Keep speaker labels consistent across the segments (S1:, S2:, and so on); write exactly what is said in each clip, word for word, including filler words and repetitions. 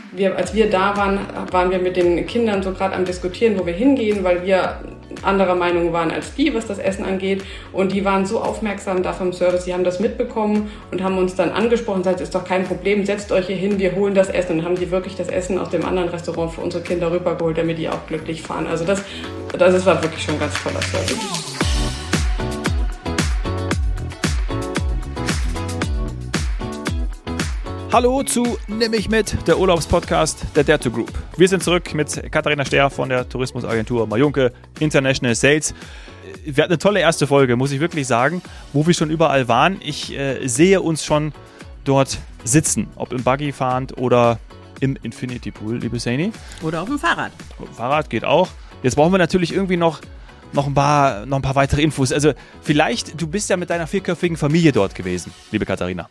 S1: wir, als wir da waren, waren wir mit den Kindern so gerade am Diskutieren, wo wir hingehen, weil wir anderer Meinung waren als die, was das Essen angeht. Und die waren so aufmerksam da vom Service, die haben das mitbekommen und haben uns dann angesprochen und gesagt, ist doch kein Problem, setzt euch hier hin, wir holen das Essen. Und haben die wirklich das Essen aus dem anderen Restaurant für unsere Kinder rübergeholt, damit die auch glücklich fahren. Also das, das war wirklich schon ein ganz toller Service.
S2: Hallo zu Nimm mich mit, der Urlaubspodcast der Dare to Group. Wir sind zurück mit Katharina Stehr von der Tourismusagentur Majunke International Sales. Wir hatten eine tolle erste Folge, muss ich wirklich sagen, wo wir schon überall waren. Ich äh, sehe uns schon dort sitzen, ob im Buggy fahrend oder im Infinity Pool, liebe Saini.
S3: Oder auf dem Fahrrad.
S2: Auf dem Fahrrad geht auch. Jetzt brauchen wir natürlich irgendwie noch, noch, ein paar, noch ein paar weitere Infos. Also vielleicht, du bist ja mit deiner vierköpfigen Familie dort gewesen, liebe Katharina.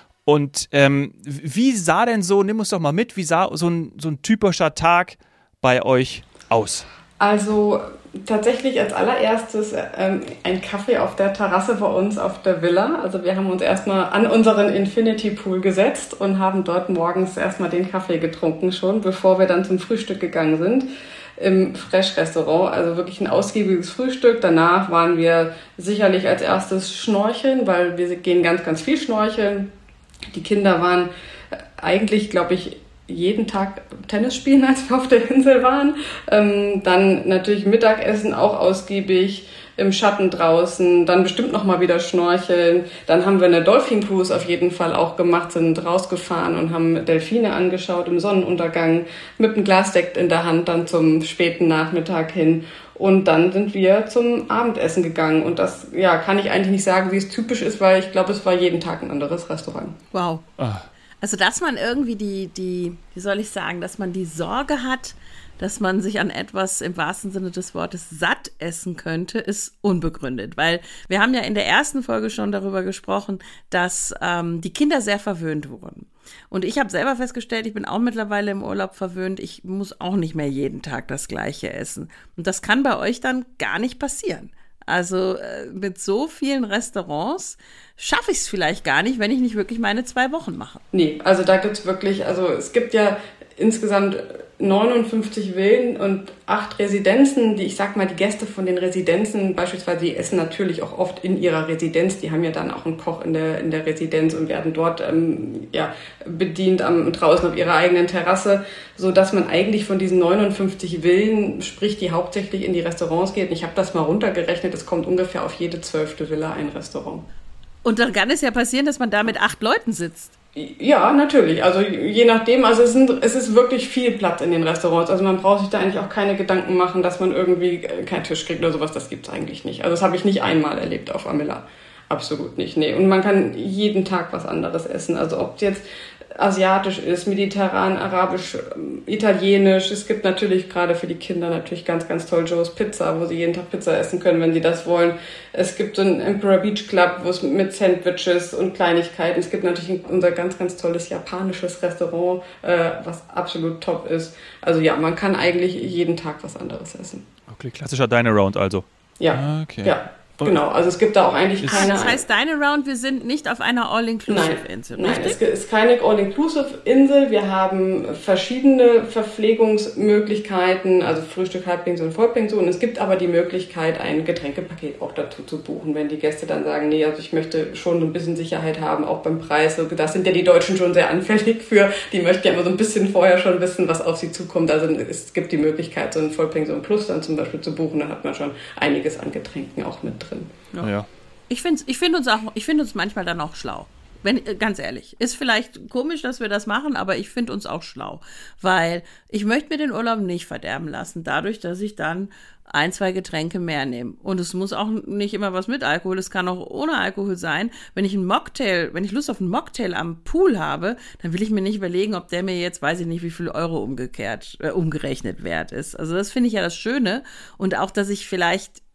S2: Und ähm, wie sah denn so, nimm uns doch mal mit, wie sah so ein, so ein typischer Tag bei euch aus?
S1: Also tatsächlich als allererstes ähm, ein Kaffee auf der Terrasse bei uns auf der Villa. Also wir haben uns erstmal an unseren Infinity Pool gesetzt und haben dort morgens erstmal den Kaffee getrunken schon, bevor wir dann zum Frühstück gegangen sind im Fresh-Restaurant. Also wirklich ein ausgiebiges Frühstück. Danach waren wir sicherlich als erstes schnorcheln, weil wir gehen ganz, ganz viel schnorcheln. Die Kinder waren eigentlich, glaube ich, jeden Tag Tennis spielen, als wir auf der Insel waren. Ähm, dann natürlich Mittagessen auch ausgiebig, im Schatten draußen, dann bestimmt nochmal wieder schnorcheln. Dann haben wir eine Dolphin Cruise auf jeden Fall auch gemacht, sind rausgefahren und haben Delfine angeschaut im Sonnenuntergang mit einem Glasdeck in der Hand dann zum späten Nachmittag hin. Und dann sind wir zum Abendessen gegangen. Und das, ja, kann ich eigentlich nicht sagen, wie es typisch ist, weil ich glaube, es war jeden Tag ein anderes Restaurant.
S3: Wow.
S2: Ah.
S3: Also, dass man irgendwie die, die, wie soll ich sagen, dass man die Sorge hat, dass man sich an etwas im wahrsten Sinne des Wortes satt essen könnte, ist unbegründet. Weil wir haben ja in der ersten Folge schon darüber gesprochen, dass ähm, die Kinder sehr verwöhnt wurden. Und ich habe selber festgestellt, ich bin auch mittlerweile im Urlaub verwöhnt. Ich muss auch nicht mehr jeden Tag das Gleiche essen. Und das kann bei euch dann gar nicht passieren. Also äh, mit so vielen Restaurants schaffe ich es vielleicht gar nicht, wenn ich nicht wirklich meine zwei Wochen mache.
S1: Nee, also da gibt's wirklich, also es gibt ja insgesamt neunundfünfzig Villen und acht Residenzen, die, ich sag mal, die Gäste von den Residenzen beispielsweise, die essen natürlich auch oft in ihrer Residenz, die haben ja dann auch einen Koch in der in der Residenz und werden dort ähm, ja bedient am draußen auf ihrer eigenen Terrasse, so dass man eigentlich von diesen neunundfünfzig Villen, sprich die hauptsächlich in die Restaurants geht. Und ich habe das mal runtergerechnet, es kommt ungefähr auf jede zwölfte Villa ein Restaurant.
S3: Und dann kann es ja passieren, dass man da mit acht Leuten sitzt.
S1: Ja, natürlich. Also je nachdem, also es, sind, es ist wirklich viel Platz in den Restaurants. Also man braucht sich da eigentlich auch keine Gedanken machen, dass man irgendwie keinen Tisch kriegt oder sowas. Das gibt's eigentlich nicht. Also das habe ich nicht einmal erlebt auf Amilla. Absolut nicht, nee. Und man kann jeden Tag was anderes essen. Also ob es jetzt asiatisch ist, mediterran, arabisch, italienisch. Es gibt natürlich gerade für die Kinder natürlich ganz, ganz toll Joe's Pizza, wo sie jeden Tag Pizza essen können, wenn sie das wollen. Es gibt so einen Emperor Beach Club, wo es mit Sandwiches und Kleinigkeiten. Es gibt natürlich unser ganz, ganz tolles japanisches Restaurant, äh, was absolut top ist. Also ja, man kann eigentlich jeden Tag was anderes essen.
S2: Okay, klassischer Dine-Around also.
S1: Ja,
S2: okay.
S1: ja. Genau, also es gibt da auch eigentlich keine...
S3: Das heißt, Dine Around, wir sind nicht auf einer All-Inclusive-Insel,
S1: Nein, nein, es ist keine All-Inclusive-Insel. Wir haben verschiedene Verpflegungsmöglichkeiten, also Frühstück, Halbpension und Vollpension. Es gibt aber die Möglichkeit, ein Getränkepaket auch dazu zu buchen, wenn die Gäste dann sagen, nee, also ich möchte schon so ein bisschen Sicherheit haben, auch beim Preis. Das sind ja die Deutschen schon sehr anfällig für. Die möchten ja immer so ein bisschen vorher schon wissen, was auf sie zukommt. Also es gibt die Möglichkeit, so ein Vollpension Plus dann zum Beispiel zu buchen. Dann hat man schon einiges an Getränken auch mit drin.
S3: Ja. Ja. Ich finde ich find uns auch, ich finde uns manchmal dann auch schlau. Wenn, ganz ehrlich, ist vielleicht komisch, dass wir das machen, aber ich finde uns auch schlau. Weil ich möchte mir den Urlaub nicht verderben lassen, dadurch, dass ich dann ein, zwei Getränke mehr nehme. Und es muss auch nicht immer was mit Alkohol, es kann auch ohne Alkohol sein. Wenn ich einen Mocktail, wenn ich Lust auf einen Mocktail am Pool habe, dann will ich mir nicht überlegen, ob der mir jetzt, weiß ich nicht, wie viel Euro umgekehrt, äh, umgerechnet wert ist. Also das finde ich ja das Schöne. Und auch, dass ich vielleicht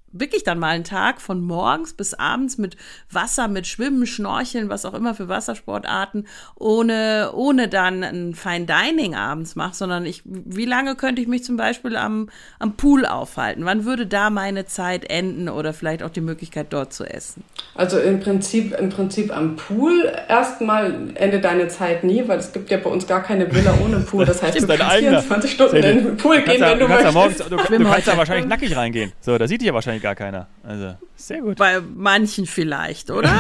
S3: wirklich dann mal einen Tag von morgens bis abends mit Wasser, mit Schwimmen, Schnorcheln, was auch immer für Wassersportarten, ohne, ohne dann ein Fine Dining abends mache, sondern ich, wie lange könnte ich mich zum Beispiel am, am Pool aufhalten? Wann würde da meine Zeit enden oder vielleicht auch die Möglichkeit, dort zu essen?
S1: Also im Prinzip, im Prinzip am Pool erstmal endet deine Zeit nie, weil es gibt ja bei uns gar keine Villa ohne Pool. Das heißt, du kannst vierundzwanzig Stunden in den Pool gehen, wenn du möchtest. Morgens,
S2: du, du kannst da wahrscheinlich nackig reingehen. So, da sieht dich ja wahrscheinlich gar keiner. Also, sehr gut.
S3: Bei manchen vielleicht, oder?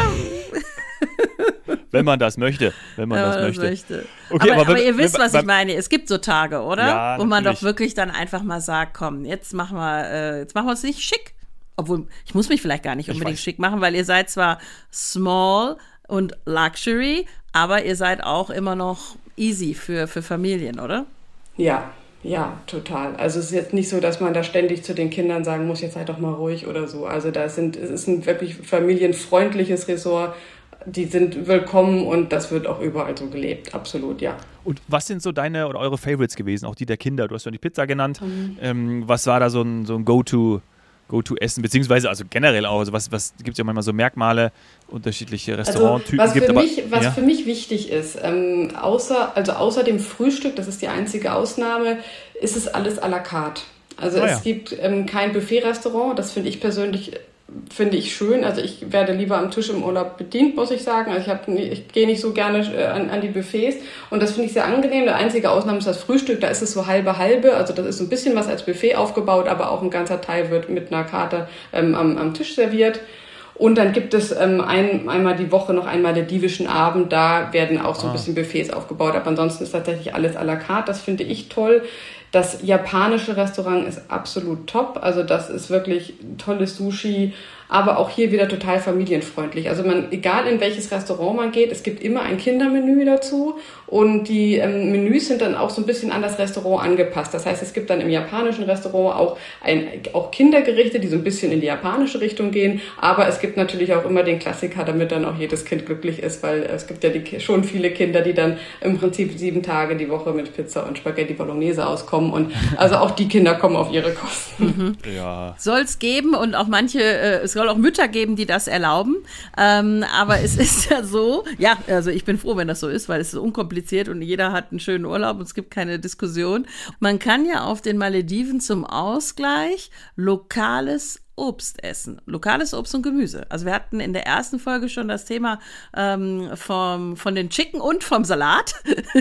S2: Wenn man das möchte. Wenn man das, das möchte.
S3: möchte. Okay, aber, aber, aber ihr wisst, was ich meine. Es gibt so Tage, oder?
S2: Ja,
S3: wo man doch wirklich dann einfach mal sagt, komm, jetzt machen wir, äh, jetzt machen wir uns nicht schick. Obwohl, ich muss mich vielleicht gar nicht unbedingt schick machen, weil ihr seid zwar small und luxury, aber ihr seid auch immer noch easy für, für Familien, oder?
S1: Ja. Ja, total. Also es ist jetzt nicht so, dass man da ständig zu den Kindern sagen muss, jetzt seid doch mal ruhig oder so. Also da sind, es ist ein wirklich familienfreundliches Ressort. Die sind willkommen und das wird auch überall so gelebt. Absolut, ja.
S2: Und was sind so deine oder eure Favorites gewesen, auch die der Kinder? Du hast ja die Pizza genannt. Mhm. Ähm, was war da so ein, so ein Go-To? Go-to-Essen, beziehungsweise also generell auch, also was, was gibt es ja manchmal so Merkmale, unterschiedliche Restauranttypen
S1: also, was
S2: gibt.
S1: Für
S2: aber,
S1: mich, was
S2: ja?
S1: für mich wichtig ist, ähm, außer, also außer dem Frühstück, das ist die einzige Ausnahme, ist es alles à la carte. Also ah, es ja. gibt ähm, kein Buffet-Restaurant, das finde ich persönlich finde ich schön. Also ich werde lieber am Tisch im Urlaub bedient, muss ich sagen. Also ich, hab, ich gehe nicht so gerne äh, an, an die Buffets und das finde ich sehr angenehm. Die einzige Ausnahme ist das Frühstück, da ist es so halbe halbe. Also das ist so ein bisschen was als Buffet aufgebaut, aber auch ein ganzer Teil wird mit einer Karte ähm, am, am Tisch serviert. Und dann gibt es ähm, ein, einmal die Woche noch einen maledivischen Abend, da werden auch so ein bisschen Buffets aufgebaut. Aber ansonsten ist tatsächlich alles à la carte, das finde ich toll. Das japanische Restaurant ist absolut top, also das ist wirklich tolles Sushi, aber auch hier wieder total familienfreundlich. Also man, egal in welches Restaurant man geht, es gibt immer ein Kindermenü dazu und die ähm, Menüs sind dann auch so ein bisschen an das Restaurant angepasst. Das heißt, es gibt dann im japanischen Restaurant auch, ein, auch Kindergerichte, die so ein bisschen in die japanische Richtung gehen, aber es gibt natürlich auch immer den Klassiker, damit dann auch jedes Kind glücklich ist, weil es gibt ja die, schon viele Kinder, die dann im Prinzip sieben Tage die Woche mit Pizza und Spaghetti Bolognese auskommen und also auch die Kinder kommen auf ihre Kosten.
S3: Mhm. Ja. Soll es geben und auch manche, äh, es soll auch Mütter geben, die das erlauben, ähm, aber es ist ja so, ja, also ich bin froh, wenn das so ist, weil es ist unkompliziert und jeder hat einen schönen Urlaub und es gibt keine Diskussion. Man kann ja auf den Malediven zum Ausgleich lokales Obst essen. Lokales Obst und Gemüse. Also wir hatten in der ersten Folge schon das Thema ähm, vom, von den Chicken und vom Salat.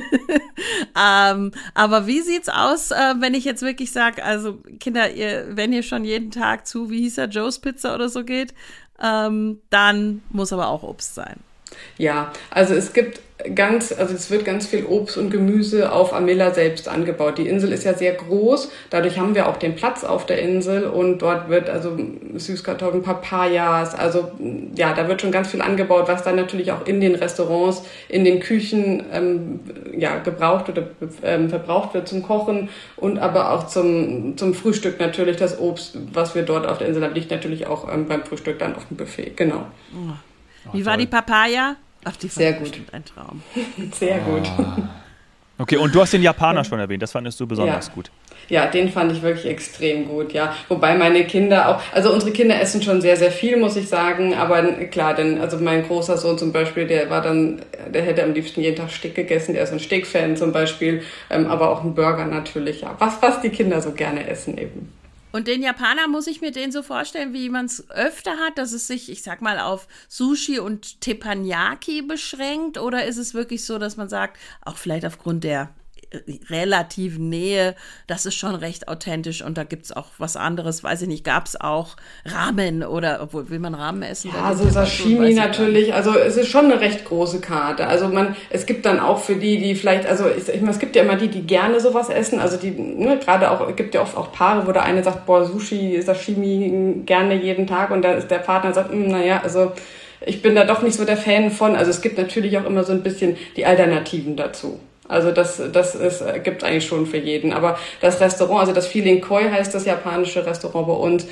S3: ähm, aber wie sieht's aus, äh, wenn ich jetzt wirklich sage, also Kinder, ihr, wenn ihr schon jeden Tag zu, wie hieß er, Joe's Pizza oder so geht, ähm, dann muss aber auch Obst sein.
S1: Ja, also es gibt ganz, also es wird ganz viel Obst und Gemüse auf Amila selbst angebaut. Die Insel ist ja sehr groß, dadurch haben wir auch den Platz auf der Insel und dort wird also Süßkartoffeln, Papayas, also ja, da wird schon ganz viel angebaut, was dann natürlich auch in den Restaurants, in den Küchen ähm, ja, gebraucht oder ähm, verbraucht wird zum Kochen und aber auch zum, zum Frühstück natürlich das Obst, was wir dort auf der Insel haben, liegt natürlich auch ähm, beim Frühstück dann auf dem Buffet, genau.
S3: Oh. Wie war die Papaya? Ach, die
S1: sehr gut.
S3: Ein Traum.
S1: Sehr gut.
S2: Ah. Okay, und du hast den Japaner schon erwähnt, das fandest du besonders
S1: ja.
S2: gut.
S1: Ja, den fand ich wirklich extrem gut, ja. Wobei meine Kinder auch, also unsere Kinder essen schon sehr, sehr viel, muss ich sagen, aber klar, denn, also mein großer Sohn zum Beispiel, der war dann, der hätte am liebsten jeden Tag Steak gegessen, der ist ein Steak-Fan zum Beispiel, ähm, aber auch ein Burger natürlich, ja. Was, was die Kinder so gerne essen eben.
S3: Und den Japaner muss ich mir den so vorstellen, wie man es öfter hat, dass es sich, ich sag mal, auf Sushi und Teppanyaki beschränkt? Oder ist es wirklich so, dass man sagt, auch vielleicht aufgrund der relativen Nähe, das ist schon recht authentisch und da gibt es auch was anderes, weiß ich nicht, gab es auch Ramen oder, obwohl, will man Ramen essen?
S1: Ja, also Sashimi natürlich, also es ist schon eine recht große Karte, also man, es gibt dann auch für die, die vielleicht, also ich, ich meine, es gibt ja immer die, die gerne sowas essen, also die, ne, gerade auch, es gibt ja oft auch Paare, wo der eine sagt, boah, Sushi, Sashimi gerne jeden Tag und da ist der Partner sagt, naja, also ich bin da doch nicht so der Fan von, also es gibt natürlich auch immer so ein bisschen die Alternativen dazu. Also das, das ist, gibt es eigentlich schon für jeden. Aber das Restaurant, also das Feeling Koi heißt das japanische Restaurant bei uns.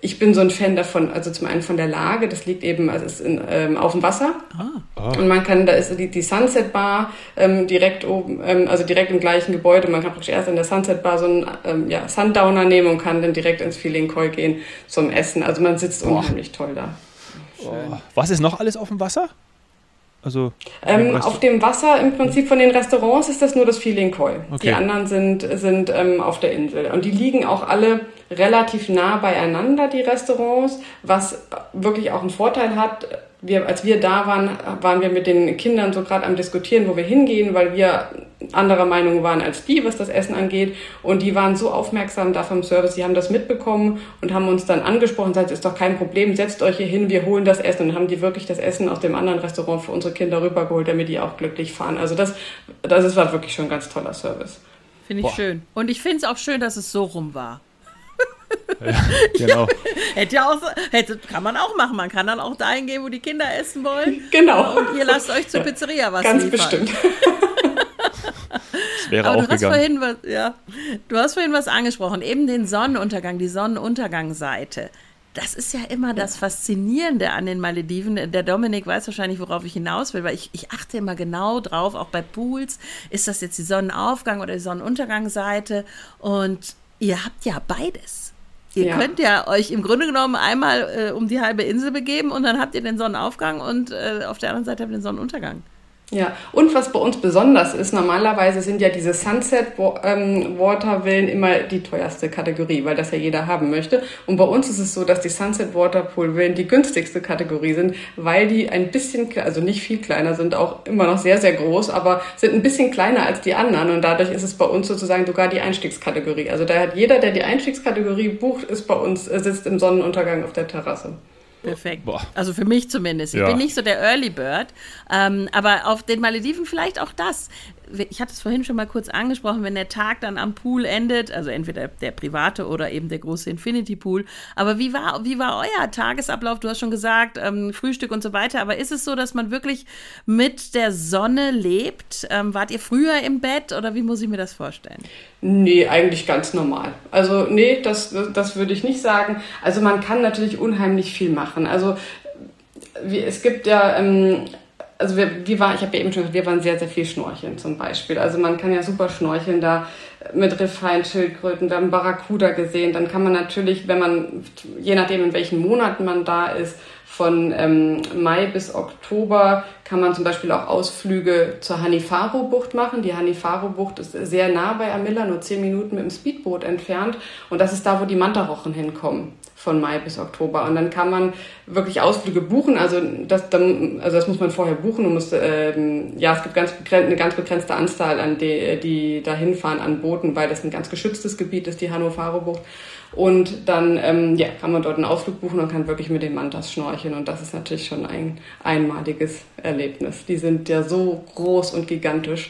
S1: ich bin so ein Fan davon, also zum einen von der Lage, das liegt eben, also ist in, ähm, auf dem Wasser. Ah. Und man kann, da ist die, die Sunset Bar ähm, direkt oben, ähm, also direkt im gleichen Gebäude. Man kann praktisch erst in der Sunset Bar so einen ähm, ja, Sundowner nehmen und kann dann direkt ins Feeling Koi gehen zum Essen. Also man sitzt Boah. unheimlich toll da.
S2: Oh. Was ist noch alles auf dem Wasser? Also
S1: ähm, auf dem Wasser im Prinzip von den Restaurants ist das nur das Feeling Koi. Okay. Die anderen sind, sind ähm, auf der Insel. Und die liegen auch alle relativ nah beieinander, die Restaurants, was wirklich auch einen Vorteil hat. Wir, als wir da waren, waren wir mit den Kindern so gerade am Diskutieren, wo wir hingehen, weil wir anderer Meinung waren als die, was das Essen angeht. Und die waren so aufmerksam da vom Service, die haben das mitbekommen und haben uns dann angesprochen, gesagt, ist doch kein Problem, setzt euch hier hin, wir holen das Essen. Und haben die wirklich das Essen aus dem anderen Restaurant für unsere Kinder rübergeholt, damit die auch glücklich fahren. Also das, das war wirklich schon ein ganz toller Service.
S3: Finde ich Boah. schön. Und ich finde es auch schön, dass es so rum war.
S2: Ja, genau.
S3: hätte ja auch, hätte, kann man auch machen. Man kann dann auch dahin gehen, wo die Kinder essen wollen.
S1: Genau.
S3: Und ihr lasst euch zur Pizzeria was
S1: Ganz
S3: liefern.
S1: bestimmt.
S2: Das wäre
S3: Aber
S2: auch
S3: du hast,
S2: gegangen.
S3: vorhin was, ja, du hast vorhin was angesprochen, eben den Sonnenuntergang, die Sonnenuntergangsseite. Das ist ja immer das Faszinierende an den Malediven. Der Dominik weiß wahrscheinlich, worauf ich hinaus will, weil ich, ich achte immer genau drauf, auch bei Pools, ist das jetzt die Sonnenaufgang- oder die Sonnenuntergangsseite? Und ihr habt ja beides. Ihr ja. könnt ja euch im Grunde genommen einmal äh, um die halbe Insel begeben und dann habt ihr den Sonnenaufgang und äh, auf der anderen Seite habt ihr den Sonnenuntergang.
S1: Ja, und was bei uns besonders ist, normalerweise sind ja diese Sunset-Water-Villen immer die teuerste Kategorie, weil das ja jeder haben möchte. Und bei uns ist es so, dass die Sunset-Waterpool-Villen die günstigste Kategorie sind, weil die ein bisschen, also nicht viel kleiner sind, auch immer noch sehr, sehr groß, aber sind ein bisschen kleiner als die anderen. Und dadurch ist es bei uns sozusagen sogar die Einstiegskategorie. Also da hat jeder, der die Einstiegskategorie bucht, ist bei uns, sitzt im Sonnenuntergang auf der Terrasse.
S3: Perfekt. Boah. Also für mich zumindest. Ich ja. bin nicht so der Early Bird, ähm, aber auf den Malediven vielleicht auch das. Ich hatte es vorhin schon mal kurz angesprochen, wenn der Tag dann am Pool endet, also entweder der private oder eben der große Infinity Pool. Aber wie war, wie war euer Tagesablauf? Du hast schon gesagt, ähm, Frühstück und so weiter. Aber ist es so, dass man wirklich mit der Sonne lebt? Ähm, wart ihr früher im Bett oder wie muss ich mir das vorstellen?
S1: Nee, eigentlich ganz normal. Also nee, das, das würde ich nicht sagen. Also man kann natürlich unheimlich viel machen. Also wie, es gibt ja... Ähm, Also wir, wir waren, ich habe ja eben schon gesagt, wir waren sehr, sehr viel schnorcheln zum Beispiel. Also man kann ja super schnorcheln da mit Riffhaien, Schildkröten, wir haben Barracuda gesehen. Dann kann man natürlich, wenn man, je nachdem in welchen Monaten man da ist, von ähm, Mai bis Oktober kann man zum Beispiel auch Ausflüge zur Hanifaro-Bucht machen. Die Hanifaro-Bucht ist sehr nah bei Amilla, nur zehn Minuten mit dem Speedboot entfernt. Und das ist da, wo die Mantarochen hinkommen. Von Mai bis Oktober. Und dann kann man wirklich Ausflüge buchen. Also das, dann, also das muss man vorher buchen. Und muss, ähm, ja, es gibt ganz begrenzt, eine ganz begrenzte Anzahl, an die, die da hinfahren an Booten, weil das ein ganz geschütztes Gebiet ist, die Hanifaro-Bucht. Und dann ähm, ja, kann man dort einen Ausflug buchen und kann wirklich mit den Mantas schnorcheln. Und das ist natürlich schon ein einmaliges Erlebnis. Die sind ja so groß und gigantisch.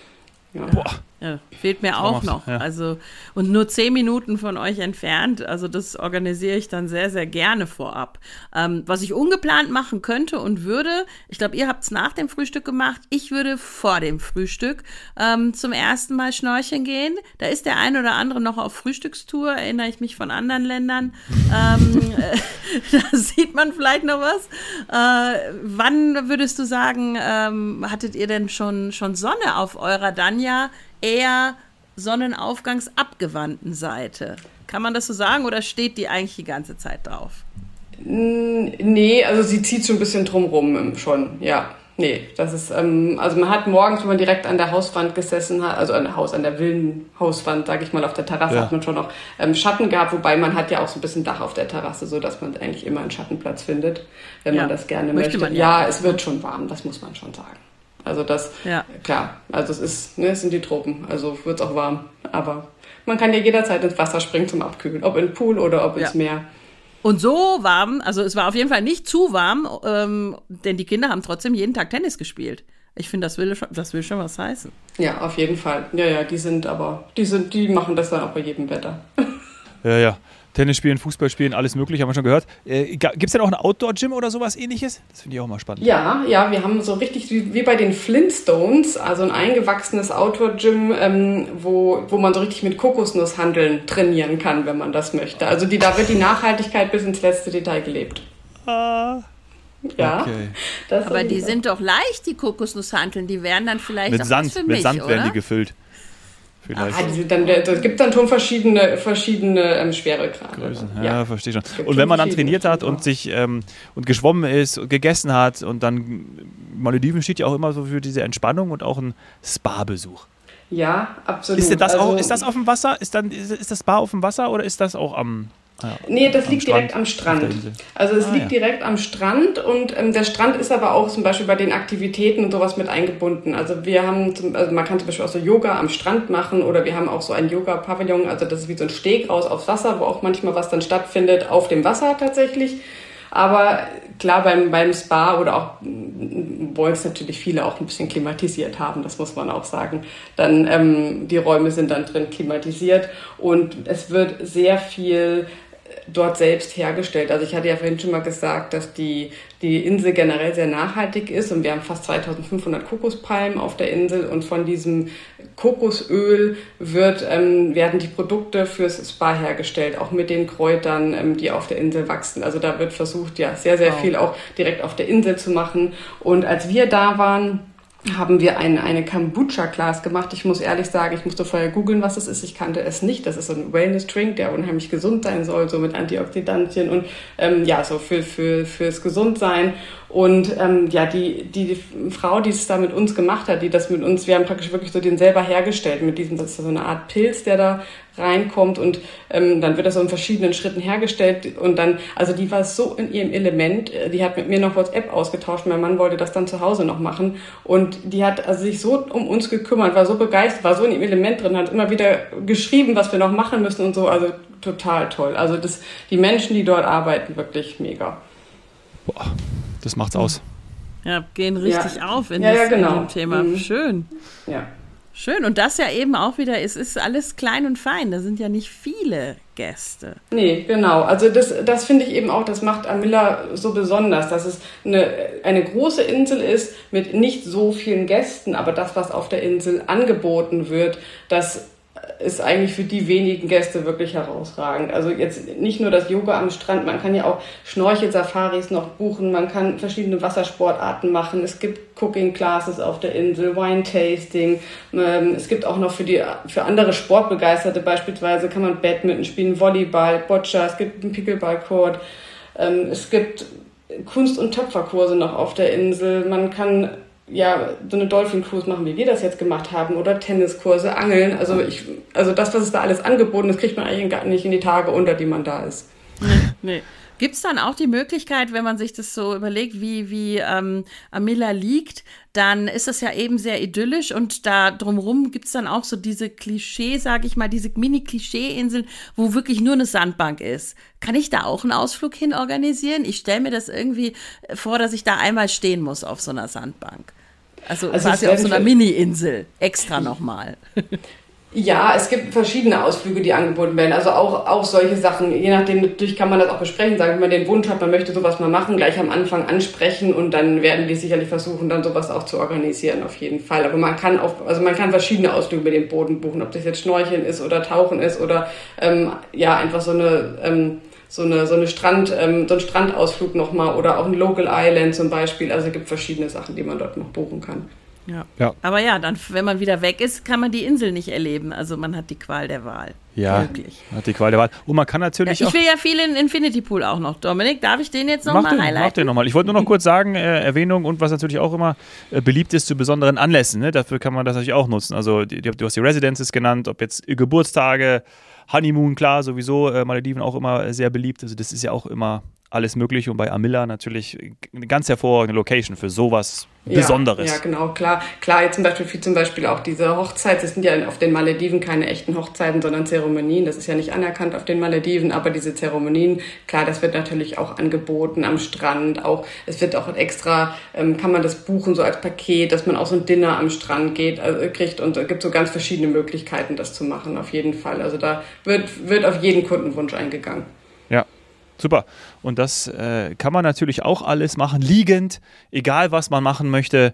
S1: Ja.
S3: Boah. Ja, fehlt mir auch noch. Ja. Also, und nur zehn Minuten von euch entfernt. Also das organisiere ich dann sehr, sehr gerne vorab. Ähm, was ich ungeplant machen könnte und würde, ich glaube, ihr habt es nach dem Frühstück gemacht, ich würde vor dem Frühstück ähm, zum ersten Mal schnorcheln gehen. Da ist der ein oder andere noch auf Frühstückstour, erinnere ich mich von anderen Ländern. ähm, äh, da sieht man vielleicht noch was. Äh, wann würdest du sagen, ähm, hattet ihr denn schon, schon Sonne auf eurer Danja? Eher sonnenaufgangsabgewandten Seite. Kann man das so sagen oder steht die eigentlich die ganze Zeit drauf?
S1: Nee, also sie zieht so ein bisschen drumrum schon, ja. Nee, das ist, ähm, also man hat morgens, wenn man direkt an der Hauswand gesessen hat, also an der Haus, an der Villenhauswand, sage ich mal, auf der Terrasse ja. hat man schon noch ähm, Schatten gehabt, wobei man hat ja auch so ein bisschen Dach auf der Terrasse, so dass man eigentlich immer einen Schattenplatz findet, wenn ja. man das gerne möchte. möchte. Man ja, ja, es wird schon warm, das muss man schon sagen. Also das, ja. klar, also es ist, ne, es sind die Tropen, also wird es auch warm. Aber man kann ja jederzeit ins Wasser springen zum Abkühlen, ob in den Pool oder ob ins ja. Meer.
S3: Und so warm, also es war auf jeden Fall nicht zu warm, ähm, denn die Kinder haben trotzdem jeden Tag Tennis gespielt. Ich finde, das will schon, das will schon was heißen.
S1: Ja, auf jeden Fall. Ja, ja, die sind aber, die sind, die machen das dann auch bei jedem Wetter.
S2: Ja, ja. Tennis spielen, Fußball spielen, alles mögliche, haben wir schon gehört. Äh, Gibt es denn auch ein Outdoor-Gym oder sowas ähnliches? Das finde ich auch mal spannend.
S1: Ja, ja, wir haben so richtig wie, wie bei den Flintstones, also ein eingewachsenes Outdoor-Gym, ähm, wo, wo man so richtig mit Kokosnusshandeln trainieren kann, wenn man das möchte. Also die, da wird die Nachhaltigkeit bis ins letzte Detail gelebt.
S2: Ah.
S1: Ja,
S2: okay.
S1: das
S3: Aber die sind doch leicht, die Kokosnusshanteln. Die wären dann vielleicht
S2: mit
S3: auch
S2: Sand,
S3: was für
S2: mit
S3: mich,
S2: Sand
S3: oder?
S2: werden die gefüllt. Vielleicht.
S1: Ah, die sind dann, es gibt dann schon verschiedene, verschiedene ähm, Schweregrade.
S2: Größen. Ja,
S1: Ja,
S2: verstehe schon.
S1: gibt
S2: Und wenn man dann
S1: verschiedene,
S2: trainiert hat
S1: genau.
S2: und sich ähm, und geschwommen ist und gegessen hat und dann Malediven steht ja auch immer so für diese Entspannung und auch ein Spa-Besuch.
S1: Ja, absolut.
S2: Ist denn das
S1: also,
S2: auch, ist das auf dem Wasser? Ist dann ist, ist das Spa auf dem Wasser oder ist das auch am Ja,
S1: Nee, das
S2: am
S1: liegt
S2: Strand,
S1: direkt am
S2: auf
S1: Strand.
S2: der Insel.
S1: Also es
S2: Ah,
S1: liegt
S2: ja.
S1: direkt am Strand und ähm, der Strand ist aber auch zum Beispiel bei den Aktivitäten und sowas mit eingebunden. Also wir haben, zum, also man kann zum Beispiel auch so Yoga am Strand machen oder wir haben auch so ein Yoga-Pavillon, also das ist wie so ein Steg raus aufs Wasser, wo auch manchmal was dann stattfindet auf dem Wasser tatsächlich. Aber klar, beim, beim Spa oder auch wollen es natürlich viele auch ein bisschen klimatisiert haben, das muss man auch sagen. Dann ähm, die Räume sind dann drin klimatisiert und es wird sehr viel dort selbst hergestellt. Also ich hatte ja vorhin schon mal gesagt, dass die, die Insel generell sehr nachhaltig ist und wir haben fast zweitausendfünfhundert Kokospalmen auf der Insel und von diesem Kokosöl wird, ähm, werden die Produkte fürs Spa hergestellt, auch mit den Kräutern, ähm, die auf der Insel wachsen. Also da wird versucht, ja, sehr, sehr
S3: Wow.
S1: viel auch direkt auf der Insel zu machen. Und als wir da waren, haben wir eine, eine Kombucha-Class gemacht. Ich muss ehrlich sagen, ich musste vorher googeln, was das ist. Ich kannte es nicht. Das ist so ein Wellness-Drink, der unheimlich gesund sein soll, so mit Antioxidantien und ähm, ja, so für, für, fürs Gesundsein. Und ähm, ja, die, die, die Frau, die es da mit uns gemacht hat, die das mit uns, wir haben praktisch wirklich so den selber hergestellt mit diesem, das ist so eine Art Pilz, der da reinkommt und ähm, dann wird das so in verschiedenen Schritten hergestellt und dann, also die war so in ihrem Element, die hat mit mir noch WhatsApp ausgetauscht, mein Mann wollte das dann zu Hause noch machen und die hat also sich so um uns gekümmert, war so begeistert, war so in ihrem Element drin, hat immer wieder geschrieben, was wir noch machen müssen und so, also total toll. Also das, die Menschen, die dort arbeiten, wirklich mega.
S2: Boah, das macht's aus.
S3: Ja, gehen richtig
S1: Ja.
S3: auf in,
S1: Ja,
S3: das,
S1: ja, genau.
S3: in dem Thema.
S1: Mhm.
S3: Schön.
S1: Ja.
S3: Schön. Und das ja eben auch wieder, es ist alles klein und fein. Da sind ja nicht viele Gäste.
S1: Nee, genau. Also das, das finde ich eben auch, das macht Amilla so besonders, dass es eine, eine große Insel ist mit nicht so vielen Gästen, aber das, was auf der Insel angeboten wird, das ist eigentlich für die wenigen Gäste wirklich herausragend. Also jetzt nicht nur das Yoga am Strand, man kann ja auch Schnorchel-Safaris noch buchen, man kann verschiedene Wassersportarten machen, es gibt Cooking-Classes auf der Insel, Wine-Tasting, es gibt auch noch für die für andere Sportbegeisterte beispielsweise kann man Badminton spielen, Volleyball, Boccia, es gibt einen Pickleball-Court, es gibt Kunst- und Töpferkurse noch auf der Insel, man kann ja, so eine Dolphin-Cruise machen, wie wir das jetzt gemacht haben, oder Tenniskurse, Angeln. Also ich, also das, was es da alles angeboten ist, kriegt man eigentlich gar nicht in die Tage unter, die man da ist.
S3: Nee. Gibt es dann auch die Möglichkeit, wenn man sich das so überlegt, wie, wie ähm, Amilla liegt, dann ist das ja eben sehr idyllisch und da drumherum gibt es dann auch so diese Klischee, sage ich mal, diese Mini-Klischee-Inseln, wo wirklich nur eine Sandbank ist. Kann ich da auch einen Ausflug hin organisieren? Ich stelle mir das irgendwie vor, dass ich da einmal stehen muss auf so einer Sandbank. Also,
S1: Also
S3: quasi
S1: es
S3: auf so einer
S1: werden-
S3: Mini-Insel, extra nochmal.
S1: Ja, es gibt verschiedene Ausflüge, die angeboten werden. Also auch, auch solche Sachen. Je nachdem, natürlich kann man das auch besprechen, sagen, wenn man den Wunsch hat, man möchte sowas mal machen, gleich am Anfang ansprechen und dann werden die sicherlich versuchen, dann sowas auch zu organisieren, auf jeden Fall. Aber man kann auch, also man kann verschiedene Ausflüge mit dem Boden buchen, ob das jetzt Schnorcheln ist oder Tauchen ist oder ähm, ja, einfach so eine ähm, so eine so eine Strand, ähm, so ein Strandausflug nochmal oder auch ein Local Island zum Beispiel. Also es gibt verschiedene Sachen, die man dort noch buchen kann.
S3: Ja.
S2: Ja.
S3: Aber ja, dann, wenn man wieder weg ist, kann man die Insel nicht erleben. Also man hat die Qual der Wahl.
S2: Ja,
S3: Wirklich.
S2: hat die Qual der Wahl. Und man kann
S3: Ja,
S2: natürlich
S3: ich
S2: auch...
S3: will ja viel in Infinity Pool auch noch. Dominik, darf ich den jetzt
S2: Mach
S3: nochmal
S2: den,
S3: highlighten?
S2: mach den nochmal. Ich wollte nur noch kurz sagen, äh, Erwähnung und was natürlich auch immer äh, beliebt ist zu besonderen Anlässen. Ne? Dafür kann man das natürlich auch nutzen. Also die, die, du hast die Residences genannt, ob jetzt Geburtstage, Honeymoon, klar, sowieso, äh, Malediven auch immer sehr beliebt. Also das ist ja auch immer alles möglich und bei Amilla natürlich eine ganz hervorragende Location für sowas Besonderes.
S1: Ja, ja, genau, klar. Klar, jetzt zum Beispiel, wie zum Beispiel auch diese Hochzeit, das sind ja auf den Malediven keine echten Hochzeiten, sondern Zeremonien. Das ist ja nicht anerkannt auf den Malediven, aber diese Zeremonien, klar, das wird natürlich auch angeboten am Strand. Auch, es wird auch extra, ähm, kann man das buchen, so als Paket, dass man auch so ein Dinner am Strand geht, also, kriegt. Und es gibt so ganz verschiedene Möglichkeiten, das zu machen, auf jeden Fall. Also da wird, wird auf jeden Kundenwunsch eingegangen.
S2: Ja. Super. Und das äh, kann man natürlich auch alles machen, liegend, egal was man machen möchte,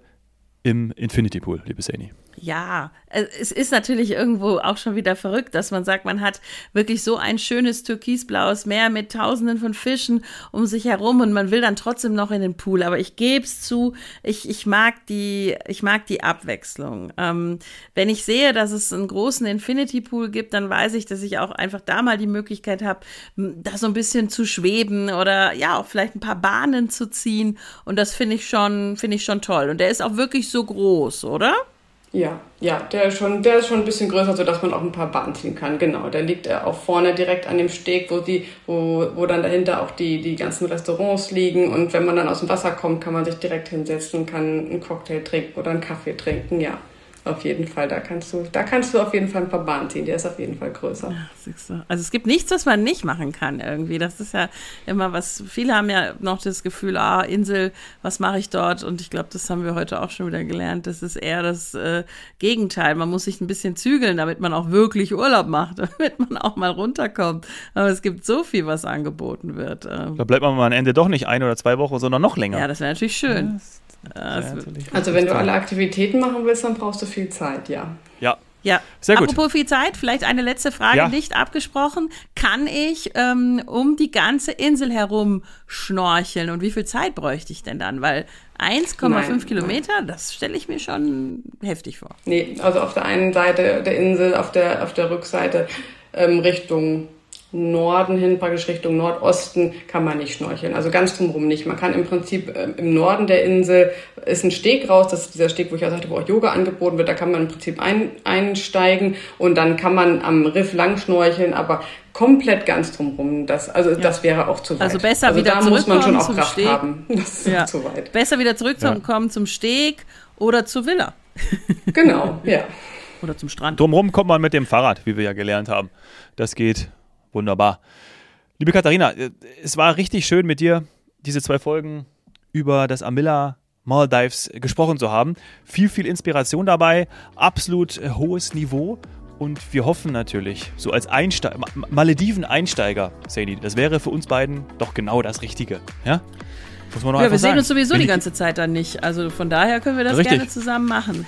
S2: im Infinity Pool, liebe Saini.
S3: Ja, es ist natürlich irgendwo auch schon wieder verrückt, dass man sagt, man hat wirklich so ein schönes türkisblaues Meer mit Tausenden von Fischen um sich herum und man will dann trotzdem noch in den Pool. Aber ich gebe es zu, ich, ich mag die, ich mag die Abwechslung. Ähm, wenn ich sehe, dass es einen großen Infinity Pool gibt, dann weiß ich, dass ich auch einfach da mal die Möglichkeit habe, da so ein bisschen zu schweben oder ja, auch vielleicht ein paar Bahnen zu ziehen. Und das finde ich schon, finde ich schon toll. Und der ist auch wirklich so groß, oder?
S1: Ja, ja, der ist schon, der ist schon ein bisschen größer, sodass man auch ein paar Bahnen ziehen kann. Genau, der liegt auch vorne direkt an dem Steg, wo die, wo, wo dann dahinter auch die, die ganzen Restaurants liegen. Und wenn man dann aus dem Wasser kommt, kann man sich direkt hinsetzen, kann einen Cocktail trinken oder einen Kaffee trinken. Ja, auf jeden Fall. Da kannst du, da kannst du auf jeden Fall ein paar Bahnen ziehen. Der ist auf jeden Fall größer.
S3: Ja, siehst du. Also es gibt nichts, was man nicht machen kann irgendwie. Das ist ja immer was. Viele haben ja noch das Gefühl, ah, Insel, was mache ich dort? Und ich glaube, das haben wir heute auch schon wieder gelernt. Das ist eher das äh, Gegenteil. Man muss sich ein bisschen zügeln, damit man auch wirklich Urlaub macht, damit man auch mal runterkommt. Aber es gibt so viel, was angeboten wird. Ähm,
S2: da bleibt man mal am Ende doch nicht ein oder zwei Wochen, sondern noch länger.
S3: Ja, das wäre natürlich schön.
S2: Ja,
S3: ja,
S1: also wenn du alle Aktivitäten machen willst, dann brauchst du viel Zeit, ja.
S2: Ja.
S3: Ja,
S2: sehr gut.
S3: Apropos viel Zeit, vielleicht eine letzte Frage,
S2: ja.
S3: nicht abgesprochen. Kann ich ähm, um die ganze Insel herum schnorcheln und wie viel Zeit bräuchte ich denn dann? Weil eins Komma fünf Kilometer, nein. Das stelle ich mir schon heftig vor.
S1: Nee, also auf der einen Seite der Insel, auf der, auf der Rückseite ähm, Richtung Norden hin, praktisch Richtung Nordosten, kann man nicht schnorcheln. Also ganz drumherum nicht. Man kann im Prinzip äh, im Norden der Insel ist ein Steg raus, das ist dieser Steg, wo ich auch sagte, wo auch Yoga angeboten wird, da kann man im Prinzip ein, einsteigen und dann kann man am Riff lang schnorcheln, aber komplett ganz drumherum, das, also ja. das wäre auch zu weit.
S3: Also besser
S1: also
S3: wieder
S1: da muss man schon auch
S3: zum
S1: Kraft
S3: Steg.
S1: haben. Das ist ja. zu weit.
S3: Besser wieder zurückzukommen ja. zum Steg oder zur Villa.
S1: Genau, ja.
S3: Oder zum Strand.
S2: Drumherum kommt man mit dem Fahrrad, wie wir ja gelernt haben. Das geht wunderbar. Liebe Katharina, es war richtig schön mit dir, diese zwei Folgen über das Amilla Maldives gesprochen zu haben. Viel, viel Inspiration dabei, absolut hohes Niveau und wir hoffen natürlich, so als Einsteiger, Malediven-Einsteiger, Saini, das wäre für uns beiden doch genau das Richtige. Ja, Muss man noch
S3: ja wir
S2: sagen.
S3: sehen uns sowieso
S2: Wenn
S3: die
S2: ich,
S3: ganze Zeit dann nicht, also von daher können wir das
S2: richtig.
S3: gerne zusammen machen.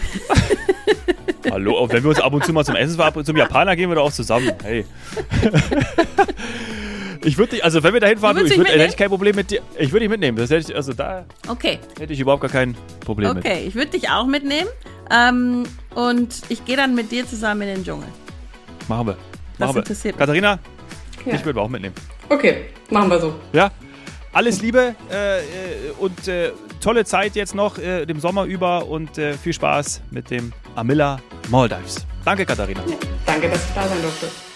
S2: Hallo, auch wenn wir uns ab und zu mal zum Essen verabreden, zum Japaner gehen wir doch auch zusammen. Hey. Ich würde dich, also wenn wir da hinfahren, ich würd, hätte ich kein Problem mit dir. Ich würde dich mitnehmen. Das hätte ich, also da
S3: okay.
S2: hätte ich überhaupt gar kein Problem
S3: okay.
S2: mit.
S3: Okay, ich würde dich auch mitnehmen. Ähm, und ich gehe dann mit dir zusammen in den Dschungel.
S2: Machen wir.
S3: Das
S2: Machen
S3: interessiert
S2: wir. Katharina,
S1: ja.
S2: ich würde auch mitnehmen.
S1: Okay, machen wir so.
S2: Ja, alles Liebe äh, und äh, tolle Zeit jetzt noch äh, dem Sommer über und äh, viel Spaß mit dem Amilla Maldives. Danke, Katharina.
S1: Ja, danke, dass ich da sein durfte.